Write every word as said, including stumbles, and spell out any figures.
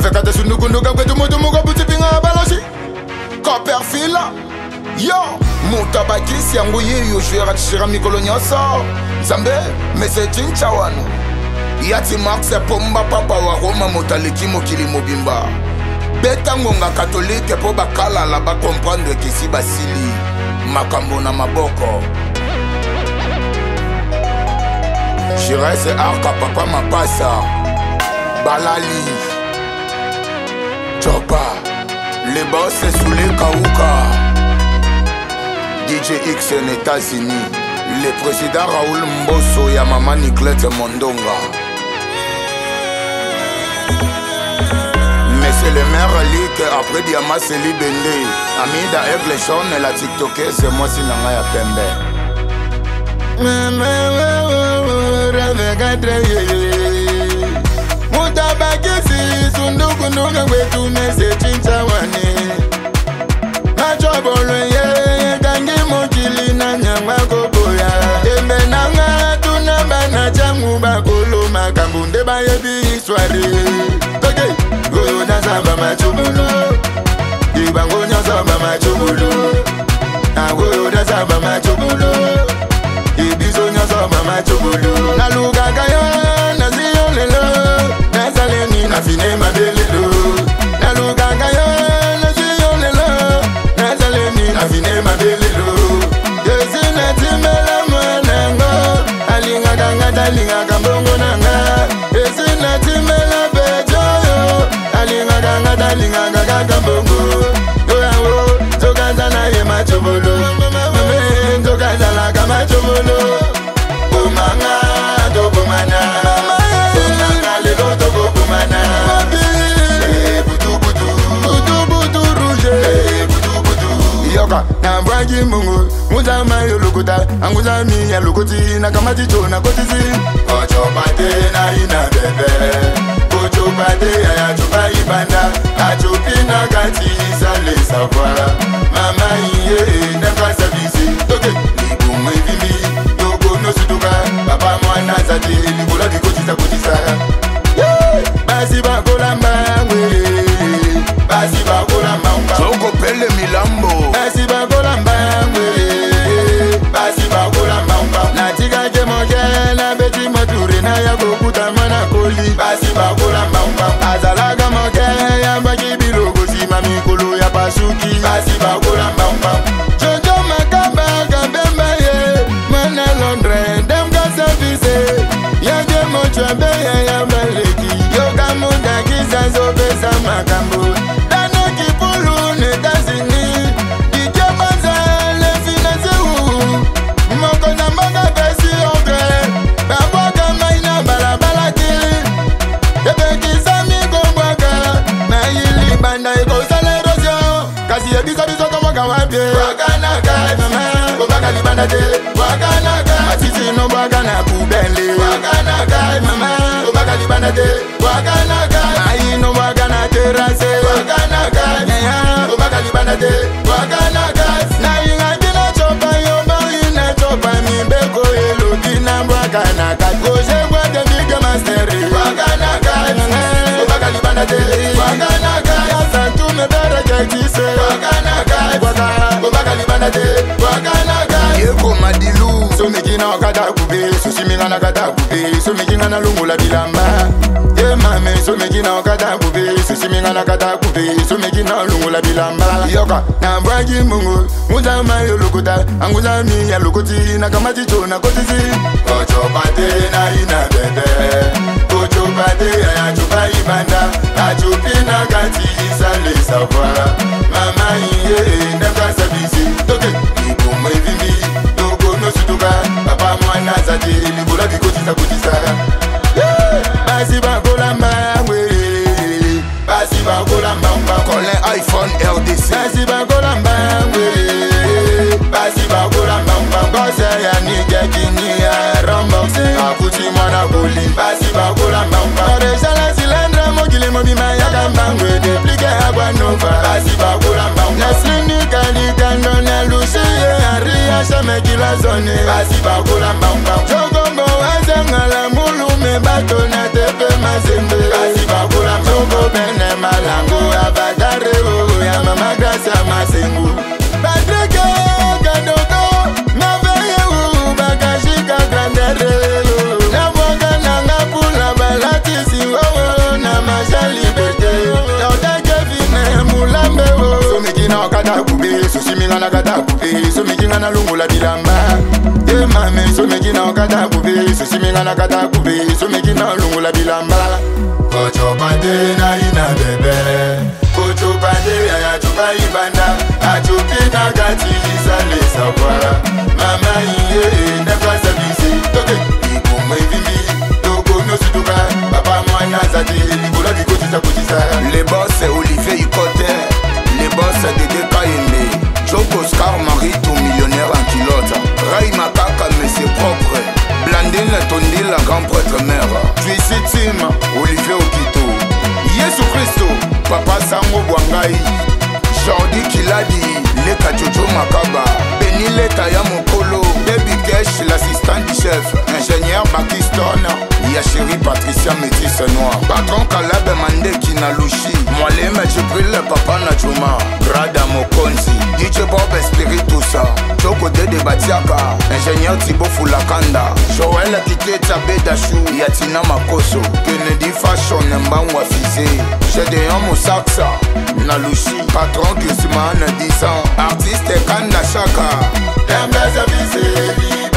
kakata sunukunduka kwetu mutu muko putipinga baloshi Copperfila Yo Muta bakisi yangu yiyo shwera tishira mikolo nyoso Zambe mese chincha wanu Yati makse pomba papa wa Roma mutaliki mokili mobimba Beta ngonga katolike po bakala la ba comprendre kisi basili Makambo na maboko Shirese arka papa mapasa Balali Chopa Les boss sous les Kauka D J X en États-Unis Le président Raoul Mbosso ya mama Nicolette Mondonga Monsieur le maire Lick après Diama Seli Bende Amida Aigle Jaune et la TikToker c'est moi si nanga ya pembe Mutabakisi sunduku nunga wetu mese chincha wane Machobolo ye kangi mokili na nyangwa kokoya Embe nanga tunabana changu bakolo makambunde bayebi iswari Koke, goyo na samba machubulu Ibango nya samba machubulu Agoyo na samba machubulu Ibizo nya samba machubulu Naluga kayo na ziyo lelo Nazaleni na fine mabelelo Naluga kayo na ziyo lelo Nazaleni na fine mabelelo Yezina timela mwanango Alinga kanga talinga kambongo nanga Yezina timela bejoyo Alinga kanga talinga kanga kambongo Yoyawo, zokazana ye machobolo Mame, zokazala kama chobolo Umanga, tobumana Umanga, lelo tobumana Butu butu, butu butu rouge Butu butu Yoka, na mbwagi mungu Muza mayo lukuta, anguza miya lukuti Nakamati chona kotisi Ocho pate na ina bebe Ocho pate ya ya chupa ibanda Achupina kati sale savoir Mama iye naka servisi Toke, libu mwivimi Togo no sutuka Papa mwana zati Libola di kotisa kotisa Basi bakola mbangwe Basi bakola mbangwe Soko pele milambo Basi bakola mbangwe Basi bakola mbangwe Natika kemoke Na beti moture na ya kokuta mana koli Basi bakola mbangwe Azalaga moke Ya baki bilogo si mami kolo ya pasuki Basi bakola mbangwe Jojo makamba kabemba ye Mana Londres Dem ka service Ya jemo chwebe ya ya maleki Yoga muda kisa zobesa makambo Dano kipulu netazini Ike mazale finance uu Moko na manga besi ogre Baboga maina balabala kili Ebe kisa migo mwaga Na hili banda iko sale erosio Kasi ebisa biso komoka wapye Wakana kai mama Obaka libanda te Wakana kai Matiti no wakana kubele Wakana kai mama Obaka libanda te Wakana kai Ayi no wakana terase Wakana kai Nyaya Obaka libanda te Wakana kai Na inga kina chopa yomba ina chopa Mibeko elo kina wakana kai Koje wate bige masteri Wakana kai Obaka libanda te Wakana kai Yasa tume bere kekise Wakana kai Obaka libanda te Wakana kai Yeko madilu So mikina wakata kube So simingana kata kube So mikina lungu la bilamba Ye mame so mikina wakata kube So simingana kata kube So mikina lungu la bilamba Yoka na mbwagi mungu Muza mayo lukuta Anguza miya lukuti Nakamati chona kotisi Ocho pate na ina bebe Ocho pate ya ya chupa ibanda Achupina kati sale savoir Mama iye Ndaka servisi Toke Ibu mwevimi Togo no sutuka Papa mwana zati Libola di kotisa kotisa Basi bakola mbangwe Basi bakola mbangwe Kole iPhone L D C Basi bakola mbangwe Basi bakola mbangwe Kose ya nige kini ya Romboxi Akuti mwana goli Basi bakola mbangwe Oreshala silendra Mogile mobima yaka mbangwe Deplike agwa nova Basi bakola mbangwe Naslini kalika Ndona lusiye Aria shame kila zone Basi bakola mbangwe Jogombo wazengala Mulume bato na tepe mazembe Basi bakola mbangwe Jogo bene minga na kata kupe so mikinga na lungu la bilamba e mame so mikina kata kupe so siminga na kata kupe so mikina lungu la bilamba kocho pande na ina bebe kocho pande ya chupa ibanda achupina kati sale sakwara mama iye never service toke ikumwe vimbi toko no situka papa mwana zati likula bikotisa kotisa les boss Olivier Ikote, les boss Dédé Kayembe, Joko Scar Marito millionnaire en kilote, Ray Makaka monsieur propre, Blandine Tondila grand prêtre mère, Juicy Tim, Olivier Okito, Yesu Christo, Papa Sango Bwangai, Jordi Kiladi, Leka Jojo Makaba, Benny Leta Yamokolo, Baby Cash, l'assistant du chef, ingénieur Bakiston, Yachiri Patricia Métis Noir, Patron Kalabe Mande Kinalushi, Mwaleme Jibril Papa Najuma, Grada Mokonzi, D J Bob Espiritusa, Choko Dede Batiaka, ingénieur Thibaut Fulakanda, Joël Kiteta Bedachou, Yatina Makoso, Kennedy Fashion Mbangwa Fizé, Gédéon Moussaksa, Nalushi, Patron Guzman dix ans, artiste Kanda Chaka, Yamba Zavise